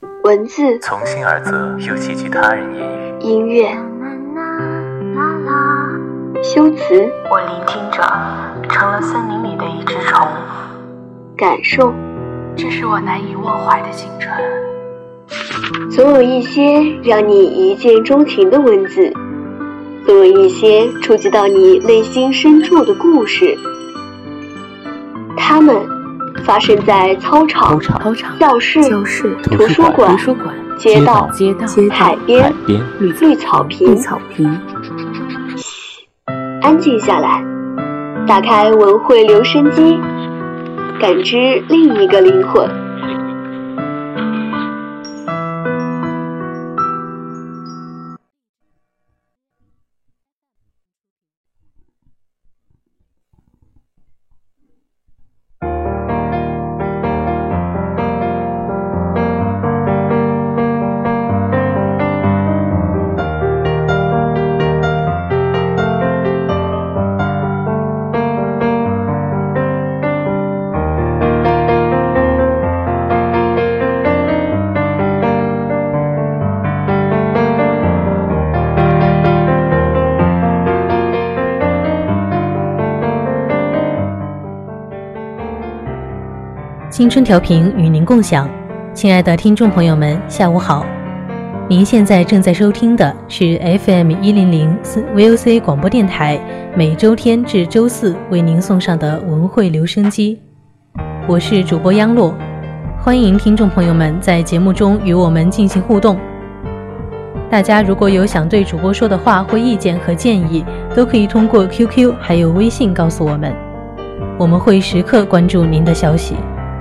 文字从心而泽，又寄居他人言语。 音乐修辞， 我聆听着，成了森林里的一只虫。 感受， 这是我难以忘怀的青春。 总有一些让你一见钟情的文字，总有一些触及到你内心深处的故事。它们发生在操场、教室、图书馆、街道、海边、绿草坪。安静下来，打开文汇留声机，感知另一个灵魂。 青春调频与您共享，亲爱的听众朋友们，下午好。您现在正在收听的是 FM100 VOC 广播电台每周天至周四为您送上的文汇留声机，我是主播央洛，欢迎听众朋友们在节目中与我们进行互动。大家如果有想对主播说的话或意见和建议，都可以通过 QQ 还有微信告诉我们，我们会时刻关注您的消息。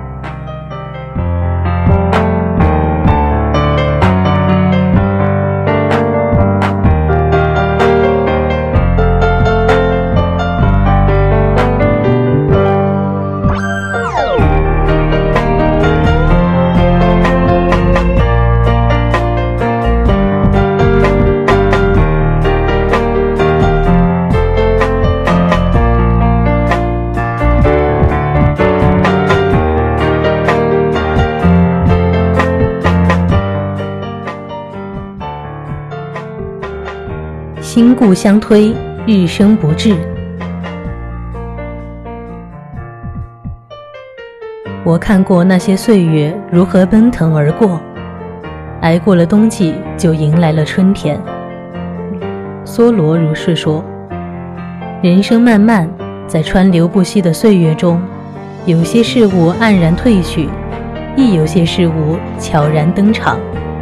新故相推，日生不至。我看过那些岁月如何奔腾而过，挨过了冬季，就迎来了春天。梭罗如是说。人生漫漫，在川流不息的岁月中，有些事物黯然褪去，亦有些事物悄然登场。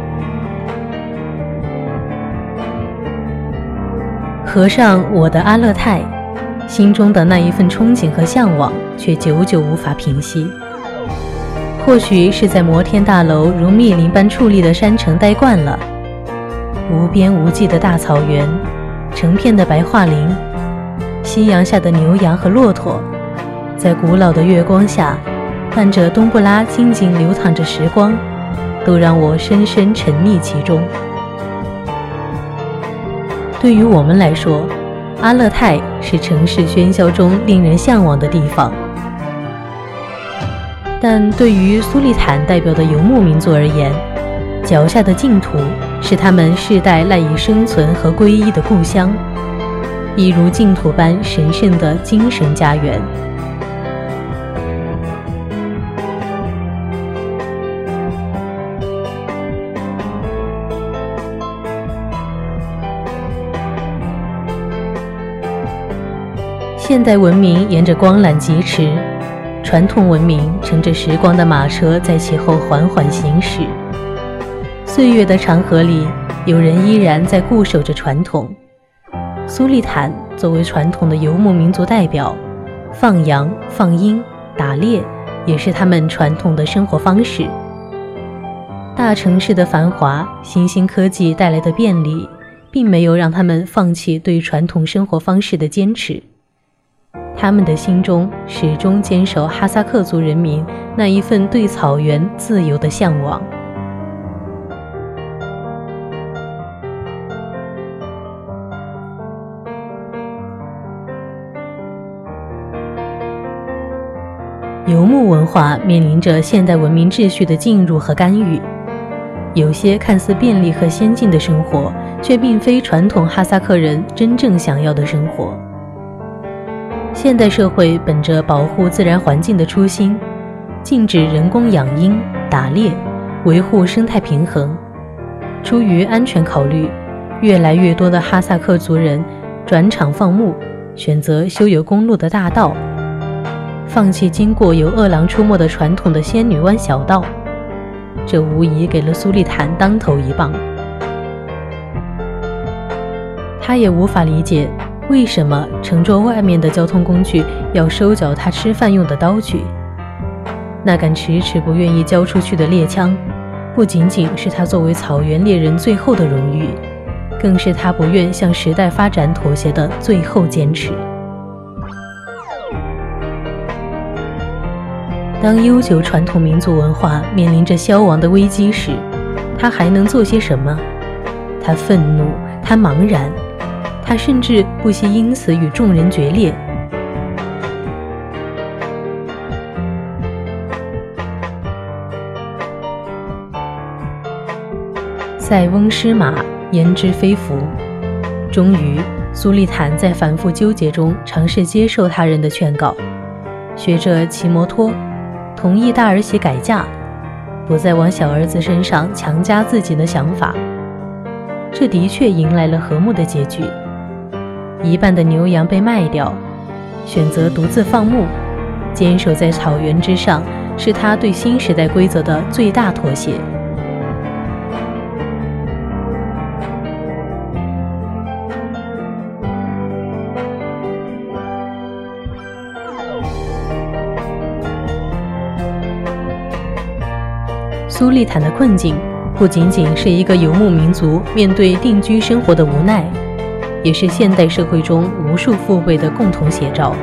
合上我的阿勒泰，心中的那一份憧憬和向往却久久无法平息。或许是在摩天大楼如密林般矗立的山城待惯了，无边无际的大草原，成片的白桦林，夕阳下的牛羊和骆驼，在古老的月光下，伴着冬不拉静静流淌着时光，都让我深深沉溺其中。对于我们来说，阿勒泰是城市喧嚣中令人向往的地方，但对于苏利坦代表的游牧民族而言，脚下的净土是他们世代赖以生存和皈依的故乡，一如净土般神圣的精神家园。现代文明沿着光缆疾驰，传统文明乘着时光的马车在其后缓缓行驶。岁月的长河里，有人依然在固守着传统。苏利坦作为传统的游牧民族代表，放羊、放鹰、打猎也是他们传统的生活方式。大城市的繁华、新兴科技带来的便利，并没有让他们放弃对传统生活方式的坚持。他们的心中始终坚守哈萨克族人民那一份对草原自由的向往。游牧文化面临着现代文明秩序的进入和干预， 有些看似便利和先进的生活，却并非传统哈萨克人真正想要的生活。现代社会本着保护自然环境的初心，禁止人工养鹰、打猎，维护生态平衡。出于安全考虑，越来越多的哈萨克族人转场放牧，选择修有公路的大道，放弃经过有饿狼出没的传统的仙女湾小道，这无疑给了苏利坦当头一棒。他也无法理解为什么乘坐外面的交通工具要收缴他吃饭用的刀具。那杆迟迟不愿意交出去的猎枪，不仅仅是他作为草原猎人最后的荣誉，更是他不愿向时代发展妥协的最后坚持。当悠久传统民族文化面临着消亡的危机时，他还能做些什么？他愤怒，他茫然，他甚至不惜因此与众人决裂。塞翁失马，焉知非福。终于，苏利坦在反复纠结中尝试接受他人的劝告，学着骑摩托，同意大儿媳改嫁，不再往小儿子身上强加自己的想法。这的确迎来了和睦的结局。一半的牛羊被卖掉，选择独自放牧，坚守在草原之上，是他对新时代规则的最大妥协。苏利坦的困境不仅仅是一个游牧民族面对定居生活的无奈，也是现代社会中无数父辈的共同写照。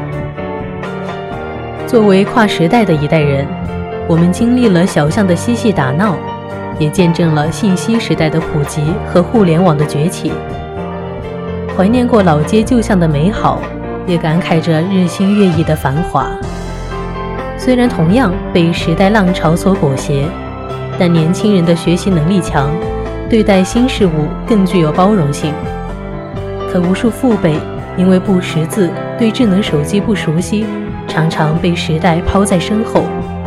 作为跨时代的一代人，我们经历了小巷的嬉戏打闹，也见证了信息时代的普及和互联网的崛起。怀念过老街旧巷的美好，也感慨着日新月异的繁华。虽然同样被时代浪潮所裹挟，但年轻人的学习能力强，对待新事物更具有包容性。可无数父辈因为不识字，对智能手机不熟悉，常常被时代抛在身后。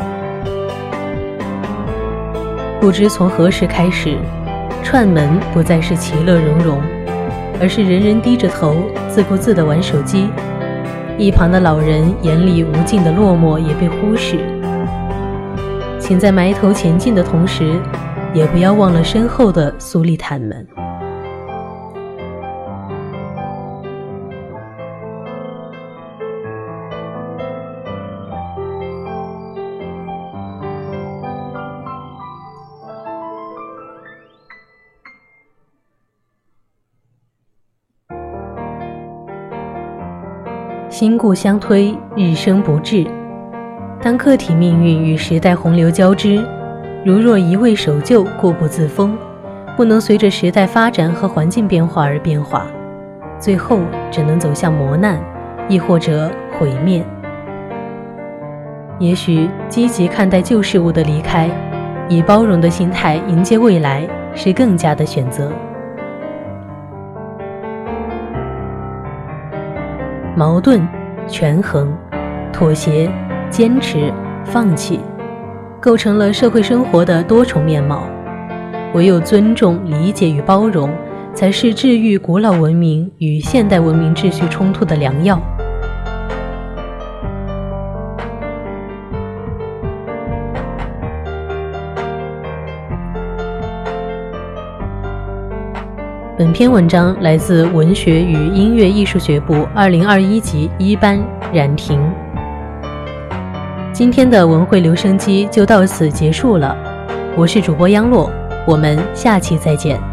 不知从何时开始，串门不再是其乐融融，而是人人低着头自顾自地玩手机，一旁的老人眼里无尽的落寞也被忽视。请在埋头前进的同时，也不要忘了身后的苏利坦们。新故相推，日生不至。当个体命运与时代洪流交织，如若一味守旧，固步自封，不能随着时代发展和环境变化而变化，最后只能走向磨难，亦或者毁灭。也许积极看待旧事物的离开，以包容的心态迎接未来，是更佳的选择。矛盾、权衡、妥协、坚持、放弃，构成了社会生活的多重面貌。唯有尊重、理解与包容，才是治愈古老文明与现代文明秩序冲突的良药。本篇文章来自文学与音乐艺术学部2021级1班冉婷。今天的文汇留声机就到此结束了，我是主播央洛，我们下期再见。